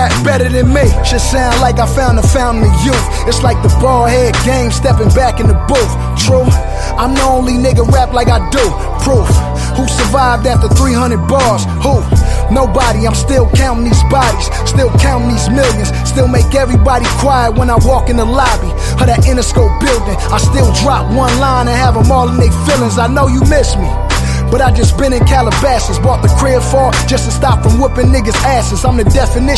rap better than me. Should sound like I found a fountain of youth. It's like the bald head game stepping back in the booth. True, I'm the only nigga rap like I do. Proof, who survived after 300 bars? Who? Nobody. I'm still counting these bodies, still counting these millions, still make everybody quiet when I walk in the lobby of that Interscope building. I still drop one line and have them all in their feelings. I know you miss me, but I just been in Calabasas, bought the crib for just to stop from whooping niggas' asses. I'm the definition